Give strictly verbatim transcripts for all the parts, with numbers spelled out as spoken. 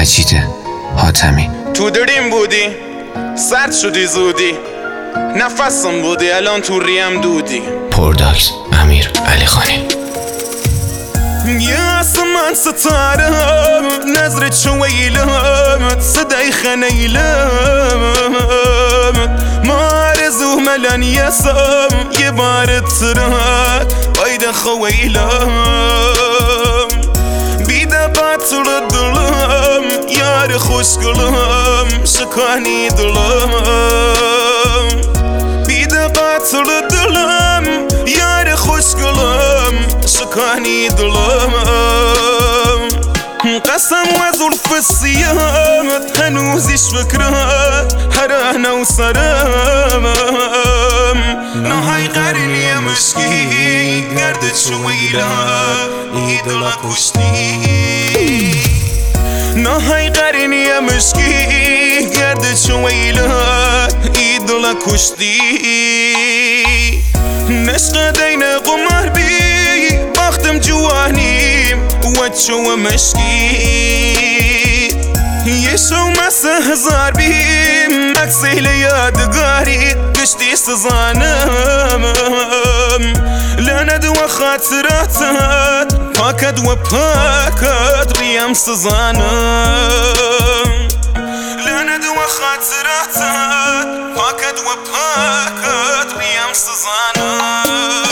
مجید حاتمی. تو دریم بودی، سرد شدی زودی، نفسم بودی الان تو ریم دودی. پرداکس امیر علی خانی. يا سمان ستارم نظرة شويلمت صداي خنيلمت مارزو ملان يسم يبارد سرات ويدا خويلم بيدا قاتل الظلم يار خوش قلم شكاني ظلم بيدا قاتل الظلم يار خوش قلم شكاني ظلم قسم وزلف الصيام هنوزش فكرة هرانا وصرام نهاي قرن يا مشكي قردت شويلة يدلا كشتي نهاي قرن يا مشكي قردت شويلة يدلا كشتي نشقى دينا قمر بي باختم جوانيم وجو مشكي يشو مسا هزار بيم أكسي ليادقاري قشتي سزانم لند وخاطراتات باكد وباكد ريم سزانم لند وخاطراتات باكد وباكد ريم سزانم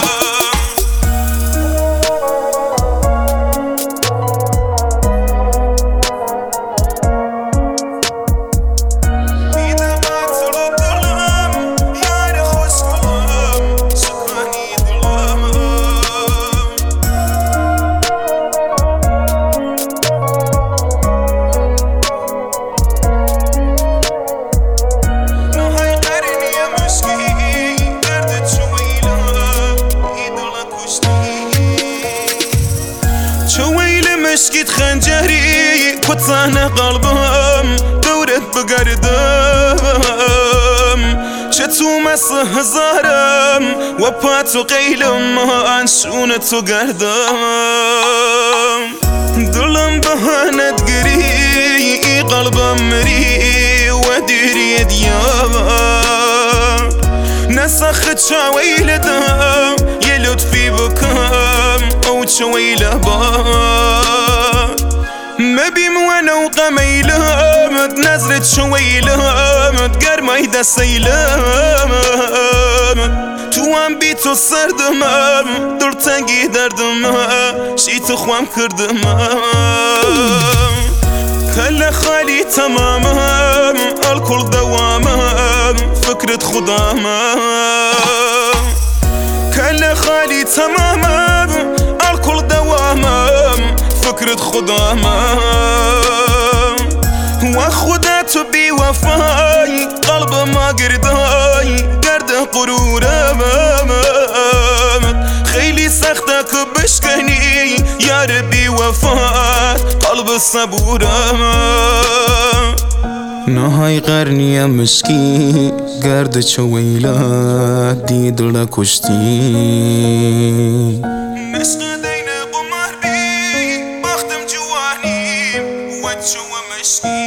مشكت خنجري كتانة قلبم دورت بقردم شتو مس هزارم وباتو قيلم انشونتو قردم دلم بهانت قري قلبم مري وديري ديام نسخت شاويل دم يلطفي بكم او شويله بام مبيم وانا وقميلمت نزرت شويلمت قرمي دا سيلمت توام بيتو سردمم درتنگي دردمم شيتو خوام كردمم كل خالي تمامم الكل دوامم فكرة خدامم كل خالي تمامم الكل دوامم فكرة خدامم وخدات بوفاي قلب ما قرداي قرد قرورم خيلي سختك بشكني يا ربي وفات قلب الصبورم نهاي قرني يا مشكي قرد شويلة دي دل كشتي مشكي دينا قمر بي باختم جواني وجو مشكي